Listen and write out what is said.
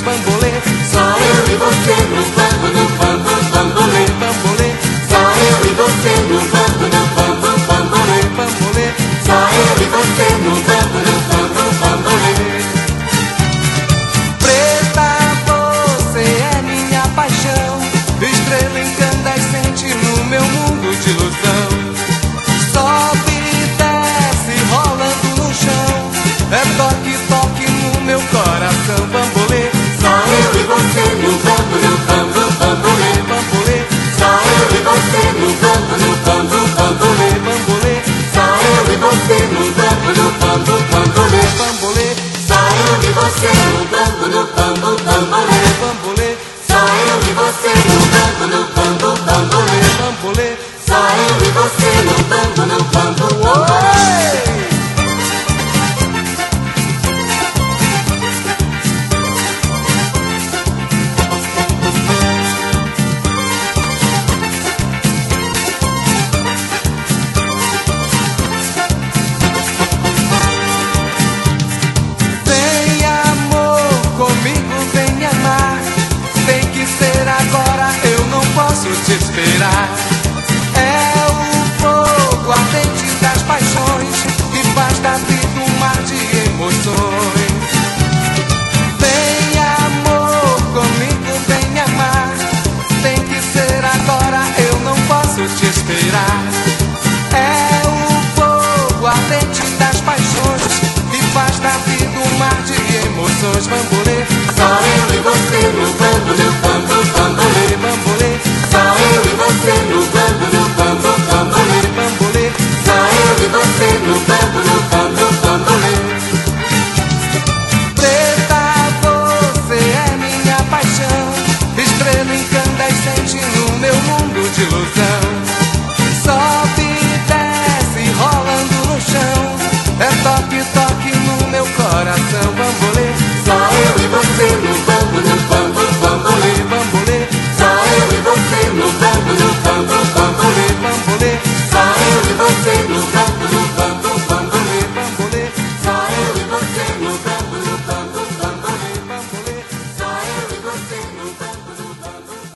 bambolê. Só eu e você no bambu, bambolê. Bambolê, Só eu e você no bambu, bambolê. bambolê, Só eu e você no bambu, bambolê. preta, você é minha paixão, estrela incandescente no meu mundo de ilusão. Sobe e desce, rolando no chão, é toque, toque no meu coração. Bambolê, Só eu e você no bambu, bambolê. bambolê, Só eu e você no bambu, bambolê. bambolê, Só eu e você no bambu, bambolê. bambolê, Só eu e você no bambu, bambolê. bambolê, Só eu e você no bambu, bambolê. bambolê. Só eu e você no bambu, bambolê. Vem amor, comigo vem amar. Tem que ser agora, eu não posso te esperar. É o fogo ardente das paixões que faz da vida um mar de emoções.